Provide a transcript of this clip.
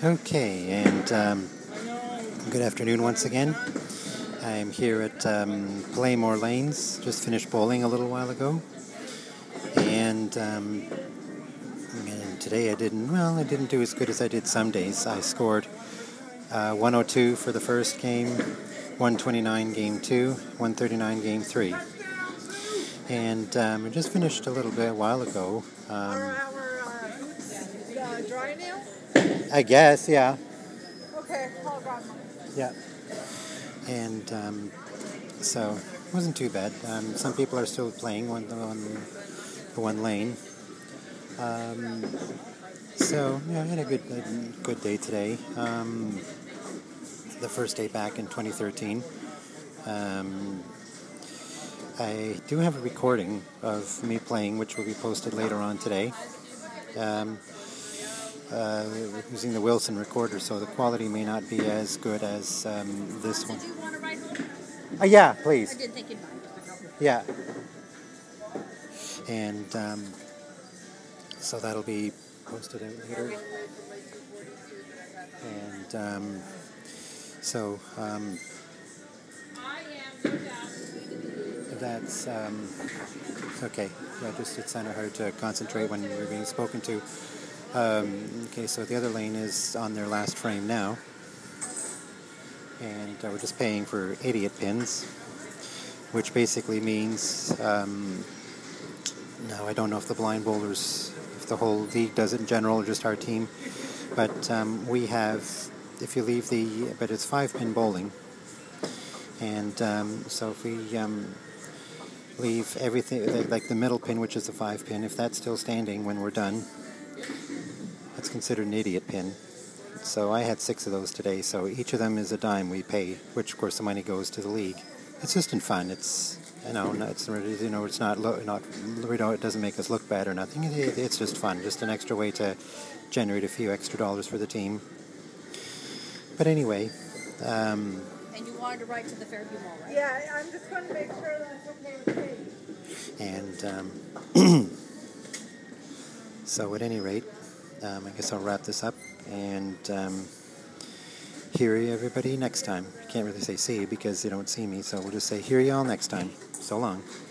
Okay, and good afternoon once again. I'm here at Playmore Lanes. Just finished bowling a little while ago, and today I didn't do as good as I did some days. I scored 102 for the first game, 129 game 2, 139 game 3, and I just finished a little bit a while ago. Dry nail? I guess, yeah. Okay, I'll grab mine. Yeah. And so it wasn't too bad. Some people are still playing on one lane. So yeah, I had a good day today. The first day back in 2013. I do have a recording of me playing, which will be posted later on today. Using the Wilson recorder, so the quality may not be as good as this one. Did you want to ride home? Yeah, please. I didn't think you'd mind. Yeah. And so that'll be posted out later. And so that's okay. Yeah, just it's kind of hard to concentrate when you're being spoken to. Okay, so the other lane is on their last frame now. And we're just paying for idiot pins, which basically means, now I don't know if the blind bowlers, if the whole league does it in general or just our team, but we have, if you leave but it's 5-pin bowling, and so if we leave everything, like the middle pin, which is the 5-pin, if that's still standing when we're done, that's considered an idiot pin. So I had 6 of those today, so each of them is a dime we pay, which of course the money goes to the league. It's just in fun. It's it's not it doesn't make us look bad or nothing. It's just fun, just an extra way to generate a few extra dollars for the team. But anyway, And you wanted to ride to the Fairview Mall, right? Yeah, I'm just going to make sure that it's okay with me. and so at any rate, I guess I'll wrap this up and hear you everybody next time. I can't really say see you because you don't see me, so we'll just say hear you all next time. So long.